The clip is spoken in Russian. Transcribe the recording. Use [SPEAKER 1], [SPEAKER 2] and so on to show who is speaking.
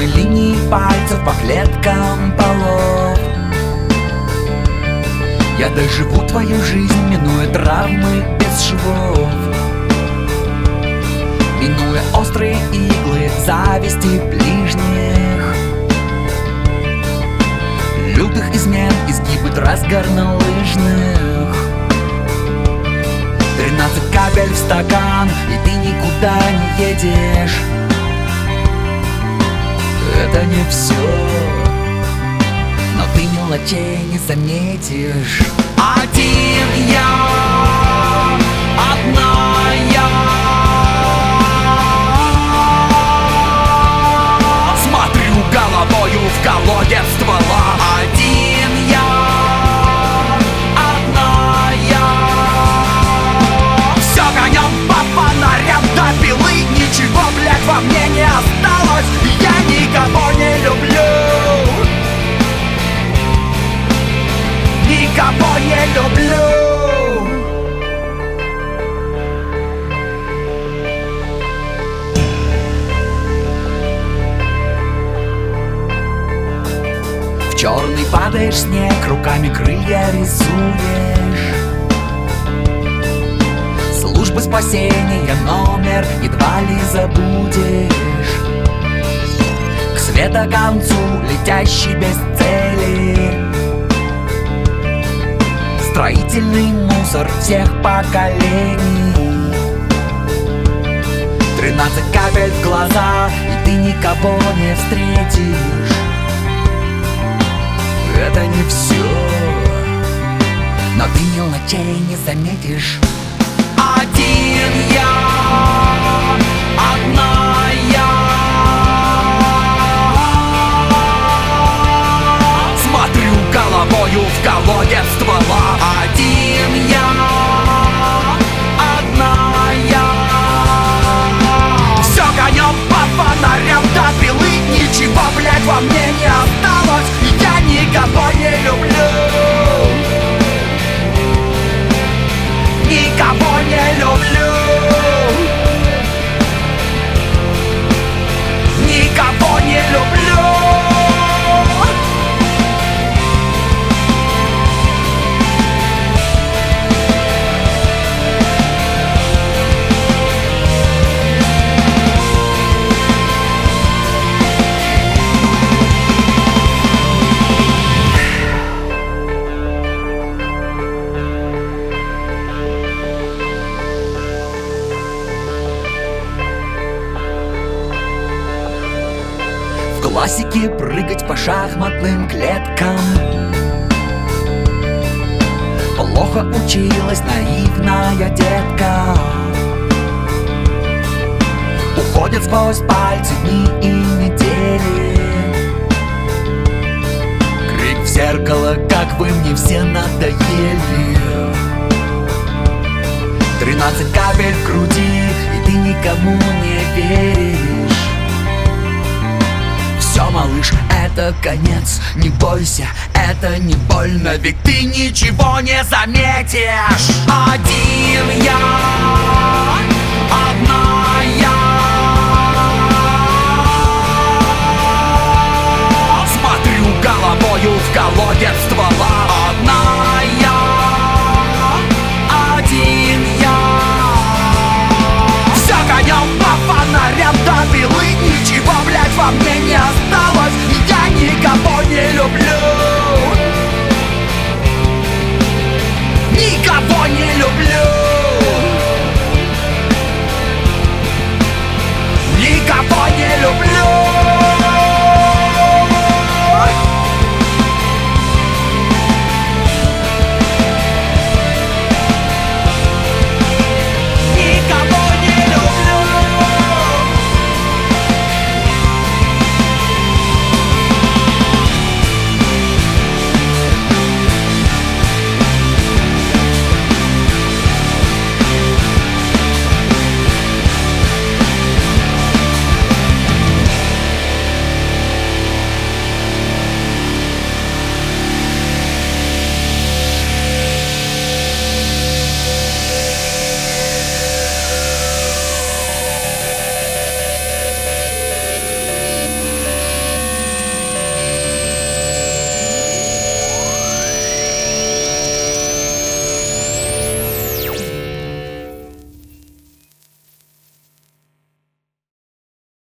[SPEAKER 1] черной линии пальцев по клеткам полов. Я доживу твою жизнь, минуя травмы без швов, минуя острые иглы зависти ближних, лютых измен, изгибы трасс горнолыжных. 13 капель в стакан, и ты никуда не едешь. Это не все, но ты мелочей не заметишь. Один я, одна я. Смотрю головою в колодец ствола. Один я, одна я. Все гонем по фонарям до пилы. Ничего, блядь, во мне не осталось. Я никого не люблю. Никого не люблю. В черный падаешь снег, руками крылья рисуешь. Службы спасения номер едва ли забудешь. К светоконцу летящий без цели. Строительный мусор всех поколений. 13 капель в глаза, и ты никого не встретишь. Это не все, но ты мелочей не заметишь. Один я, одна я. Смотрю головою в колодец ствола. Один я, одна я. Все гонем по фонарям до пилы. Ничего, блядь, во мне не осталось. Я никого не люблю. Никого не люблю. Никого не люблю. В классике прыгать по шахматным клеткам. Плохо училась наивная детка. Уходят сквозь пальцы дни и недели. Крик в зеркало, как вы мне все надоели. 13 капель в груди, и ты никому не веришь. Все, малыш, это конец. Не бойся, это не больно, ведь ты ничего не заметишь. Один я, одна я. Смотрю головою в колодец ствола. Одна я, один я. Все гонем по фонарям до пилы. Ничего, блядь, во мне не осталось. Я никого не люблю.